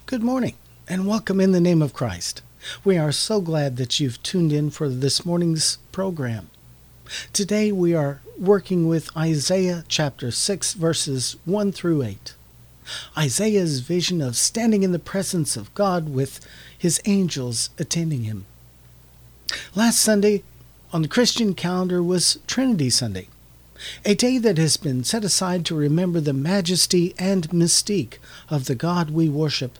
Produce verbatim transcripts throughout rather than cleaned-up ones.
Good morning, and welcome in the name of Christ. We are so glad that you've tuned in for this morning's program. Today we are working with Isaiah chapter six, verses one through eight. Isaiah's vision of standing in the presence of God with his angels attending him. Last Sunday on the Christian calendar was Trinity Sunday, a day that has been set aside to remember the majesty and mystique of the God we worship.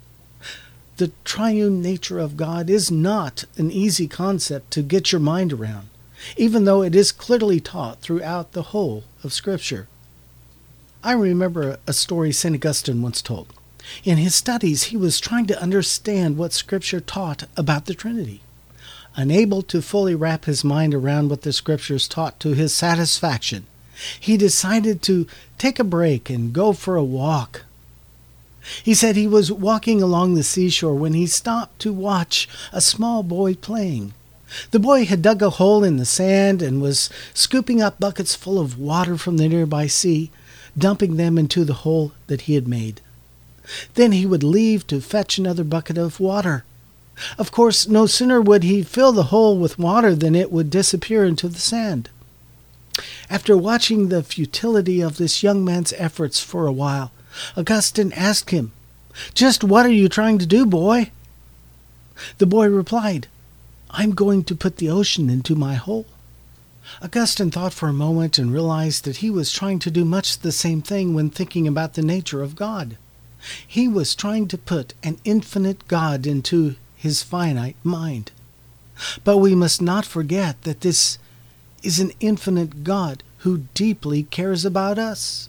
The triune nature of God is not an easy concept to get your mind around, even though it is clearly taught throughout the whole of Scripture. I remember a story Saint Augustine once told. In his studies, he was trying to understand what Scripture taught about the Trinity. Unable to fully wrap his mind around what the Scriptures taught to his satisfaction, he decided to take a break and go for a walk. He said he was walking along the seashore when he stopped to watch a small boy playing. The boy had dug a hole in the sand and was scooping up buckets full of water from the nearby sea, dumping them into the hole that he had made. Then he would leave to fetch another bucket of water. Of course, no sooner would he fill the hole with water than it would disappear into the sand. After watching the futility of this young man's efforts for a while, Augustine asked him, "Just what are you trying to do, boy?" The boy replied, "I'm going to put the ocean into my hole." Augustine thought for a moment and realized that he was trying to do much the same thing when thinking about the nature of God. He was trying to put an infinite God into his finite mind. But we must not forget that this is an infinite God who deeply cares about us.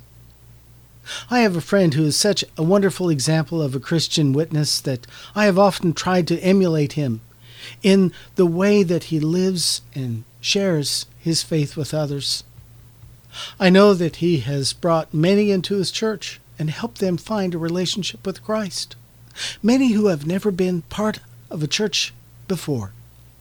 I have a friend who is such a wonderful example of a Christian witness that I have often tried to emulate him in the way that he lives and shares his faith with others. I know that he has brought many into his church and helped them find a relationship with Christ, many who have never been part of a church before.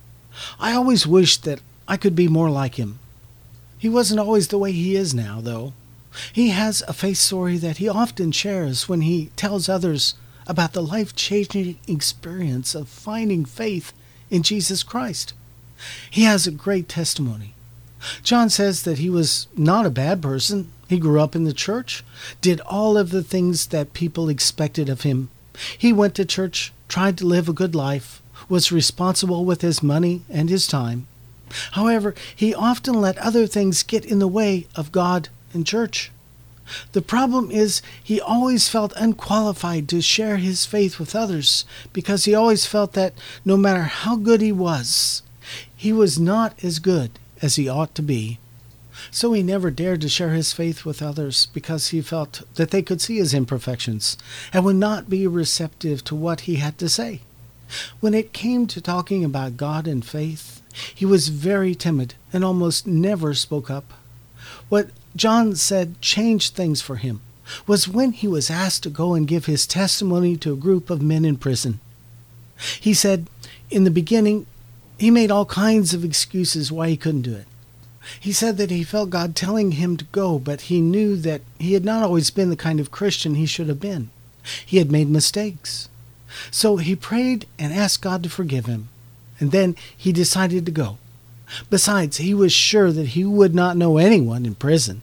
I always wished that I could be more like him. He wasn't always the way he is now, though. He has a faith story that he often shares when he tells others about the life-changing experience of finding faith in Jesus Christ. He has a great testimony. John says that he was not a bad person. He grew up in the church, did all of the things that people expected of him. He went to church, tried to live a good life, was responsible with his money and his time. However, he often let other things get in the way of God and church. The problem is he always felt unqualified to share his faith with others because he always felt that no matter how good he was, he was not as good as he ought to be. So he never dared to share his faith with others because he felt that they could see his imperfections and would not be receptive to what he had to say. When it came to talking about God and faith, he was very timid and almost never spoke up. What John said changed things for him was when he was asked to go and give his testimony to a group of men in prison. He said in the beginning he made all kinds of excuses why he couldn't do it. He said that he felt God telling him to go, but he knew that he had not always been the kind of Christian he should have been. He had made mistakes. So he prayed and asked God to forgive him, and then he decided to go. Besides, he was sure that he would not know anyone in prison.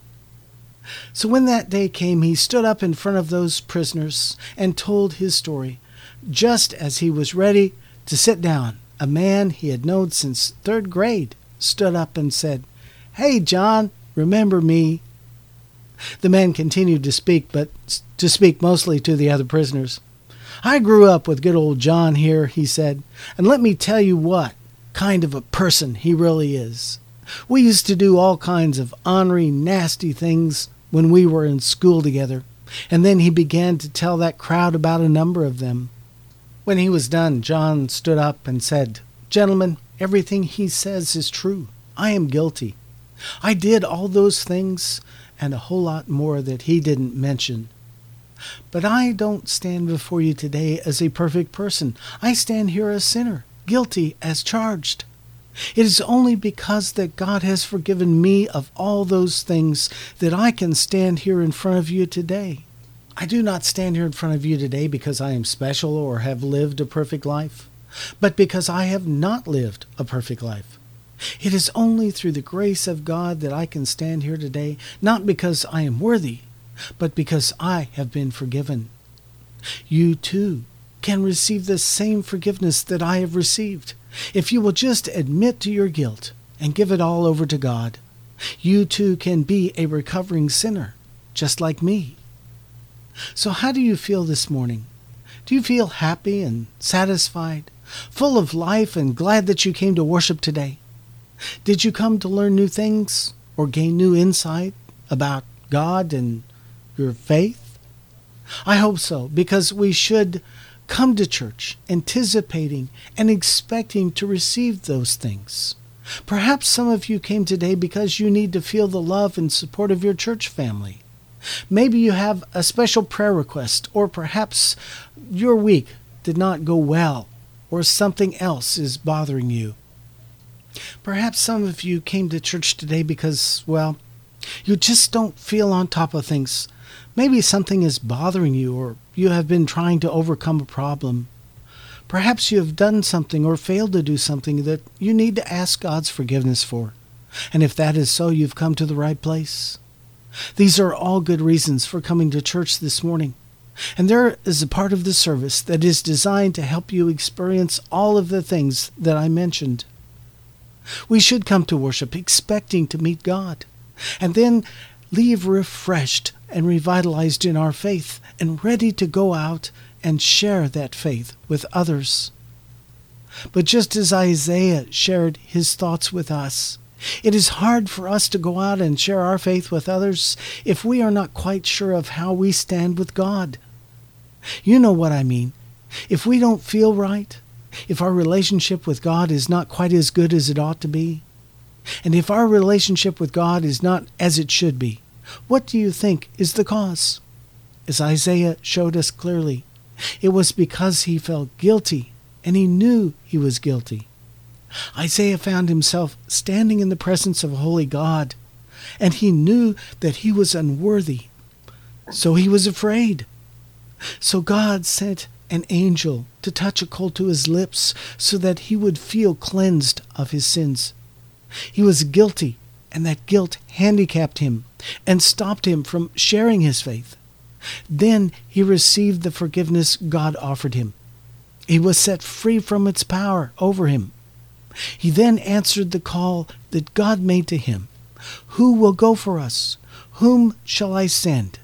So when that day came, he stood up in front of those prisoners and told his story. Just as he was ready to sit down, a man he had known since third grade stood up and said, "Hey, John, remember me?" The man continued to speak, but to speak mostly to the other prisoners. "I grew up with good old John here," he said, "and let me tell you what kind of a person he really is. We used to do all kinds of ornery, nasty things when we were in school together." And then he began to tell that crowd about a number of them. When he was done, John stood up and said, "Gentlemen, everything he says is true. I am guilty. I did all those things and a whole lot more that he didn't mention. But I don't stand before you today as a perfect person. I stand here a sinner, guilty as charged. It is only because that God has forgiven me of all those things that I can stand here in front of you today. I do not stand here in front of you today because I am special or have lived a perfect life, but because I have not lived a perfect life. It is only through the grace of God that I can stand here today, not because I am worthy, but because I have been forgiven. You too can receive the same forgiveness that I have received. If you will just admit to your guilt and give it all over to God, you too can be a recovering sinner, just like me. So how do you feel this morning? Do you feel happy and satisfied, full of life and glad that you came to worship today? Did you come to learn new things or gain new insight about God and your faith? I hope so, because we should come to church anticipating and expecting to receive those things. Perhaps some of you came today because you need to feel the love and support of your church family. Maybe you have a special prayer request, or perhaps your week did not go well, or something else is bothering you. Perhaps some of you came to church today because, well, you just don't feel on top of things. Maybe something is bothering you, or you have been trying to overcome a problem. Perhaps you have done something or failed to do something that you need to ask God's forgiveness for. And if that is so, you've come to the right place. These are all good reasons for coming to church this morning. And there is a part of the service that is designed to help you experience all of the things that I mentioned. We should come to worship expecting to meet God, and then leave refreshed and revitalized in our faith and ready to go out and share that faith with others. But just as Isaiah shared his thoughts with us, it is hard for us to go out and share our faith with others if we are not quite sure of how we stand with God. You know what I mean. If we don't feel right, if our relationship with God is not quite as good as it ought to be, and if our relationship with God is not as it should be, what do you think is the cause? As Isaiah showed us clearly, it was because he felt guilty, and he knew he was guilty. Isaiah found himself standing in the presence of a holy God, and he knew that he was unworthy, so he was afraid. So God sent an angel to touch a coal to his lips so that he would feel cleansed of his sins. He was guilty, and that guilt handicapped him and stopped him from sharing his faith. Then he received the forgiveness God offered him. He was set free from its power over him. He then answered the call that God made to him. Who will go for us? Whom shall I send?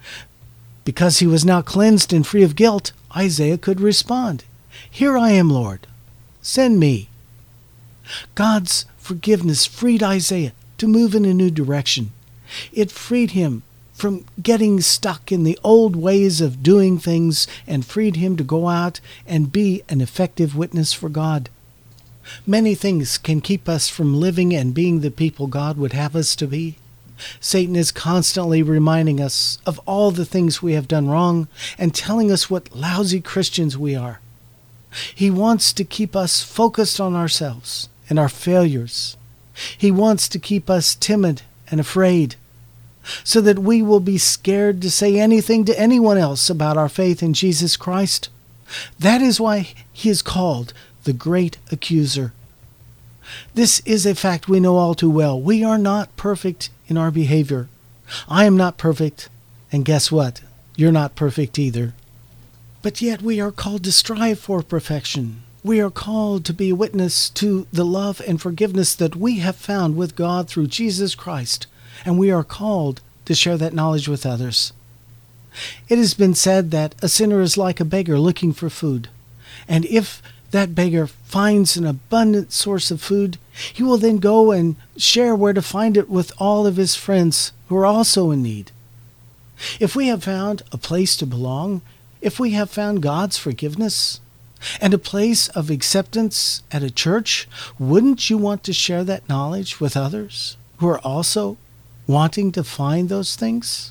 Because he was now cleansed and free of guilt, Isaiah could respond, Here I am, Lord. Send me. God's forgiveness freed Isaiah to move in a new direction. It freed him from getting stuck in the old ways of doing things and freed him to go out and be an effective witness for God. Many things can keep us from living and being the people God would have us to be. Satan is constantly reminding us of all the things we have done wrong and telling us what lousy Christians we are. He wants to keep us focused on ourselves and our failures. He wants to keep us timid and afraid, so that we will be scared to say anything to anyone else about our faith in Jesus Christ. That is why he is called the Great Accuser. This is a fact we know all too well. We are not perfect in our behavior. I am not perfect, and guess what? You're not perfect either. But yet we are called to strive for perfection. We are called to be a witness to the love and forgiveness that we have found with God through Jesus Christ, and we are called to share that knowledge with others. It has been said that a sinner is like a beggar looking for food, and if that beggar finds an abundant source of food, he will then go and share where to find it with all of his friends who are also in need. If we have found a place to belong, if we have found God's forgiveness and a place of acceptance at a church, wouldn't you want to share that knowledge with others who are also wanting to find those things?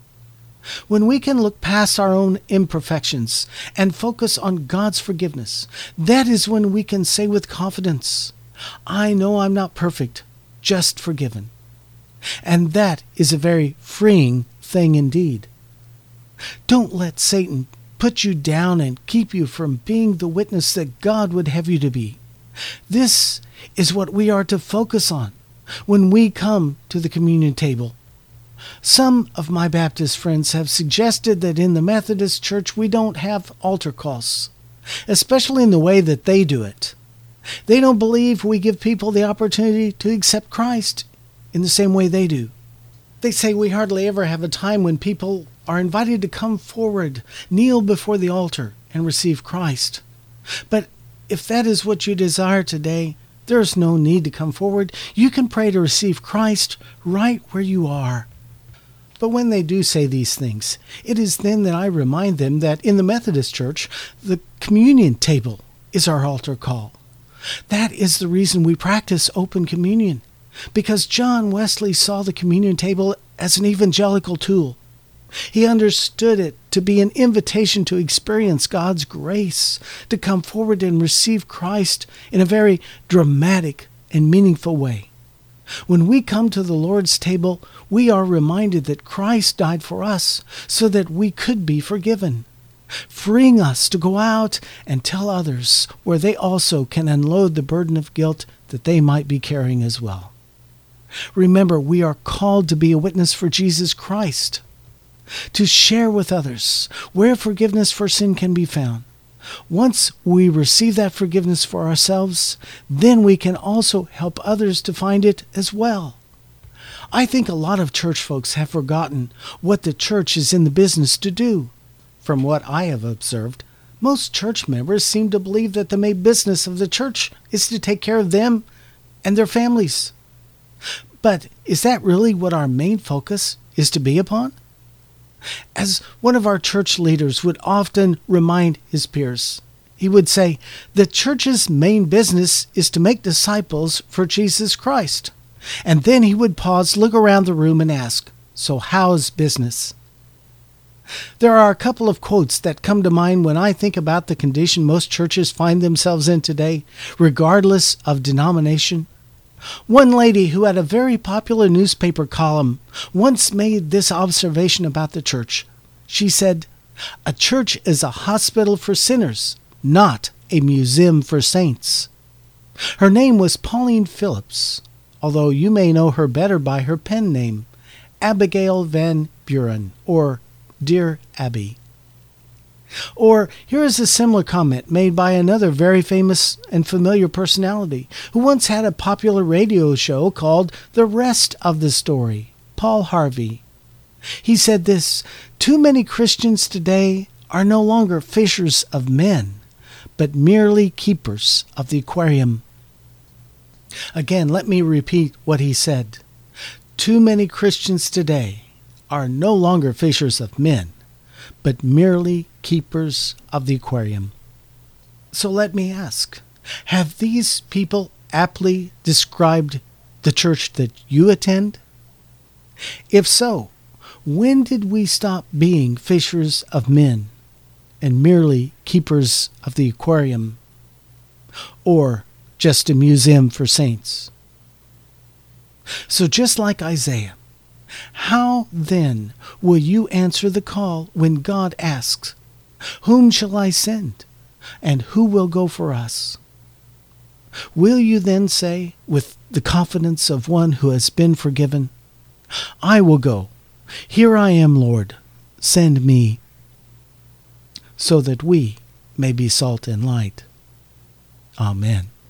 When we can look past our own imperfections and focus on God's forgiveness, that is when we can say with confidence, I know I'm not perfect, just forgiven. And that is a very freeing thing indeed. Don't let Satan put you down and keep you from being the witness that God would have you to be. This is what we are to focus on when we come to the communion table. Some of my Baptist friends have suggested that in the Methodist Church we don't have altar calls, especially in the way that they do it. They don't believe we give people the opportunity to accept Christ in the same way they do. They say we hardly ever have a time when people are invited to come forward, kneel before the altar, and receive Christ. But if that is what you desire today, there is no need to come forward. You can pray to receive Christ right where you are. But when they do say these things, it is then that I remind them that in the Methodist Church, the communion table is our altar call. That is the reason we practice open communion, because John Wesley saw the communion table as an evangelical tool. He understood it to be an invitation to experience God's grace, to come forward and receive Christ in a very dramatic and meaningful way. When we come to the Lord's table, we are reminded that Christ died for us so that we could be forgiven, freeing us to go out and tell others where they also can unload the burden of guilt that they might be carrying as well. Remember, we are called to be a witness for Jesus Christ, to share with others where forgiveness for sin can be found. Once we receive that forgiveness for ourselves, then we can also help others to find it as well. I think a lot of church folks have forgotten what the church is in the business to do. From what I have observed, most church members seem to believe that the main business of the church is to take care of them and their families. But is that really what our main focus is to be upon? As one of our church leaders would often remind his peers, he would say, the church's main business is to make disciples for Jesus Christ. And then he would pause, look around the room and ask, so how's business? There are a couple of quotes that come to mind when I think about the condition most churches find themselves in today, regardless of denomination. One lady who had a very popular newspaper column once made this observation about the church. She said, "A church is a hospital for sinners, not a museum for saints." Her name was Pauline Phillips, although you may know her better by her pen name, Abigail Van Buren, or Dear Abby. Or here is a similar comment made by another very famous and familiar personality who once had a popular radio show called The Rest of the Story, Paul Harvey. He said this, "Too many Christians today are no longer fishers of men, but merely keepers of the aquarium." Again, let me repeat what he said. Too many Christians today are no longer fishers of men, but merely keepers of the aquarium. So let me ask, have these people aptly described the church that you attend? If so, when did we stop being fishers of men and merely keepers of the aquarium, or just a museum for saints? So just like Isaiah, how then will you answer the call when God asks, "Whom shall I send? And who will go for us?" Will you then say, with the confidence of one who has been forgiven, "I will go. Here I am, Lord. Send me," so that we may be salt and light. Amen.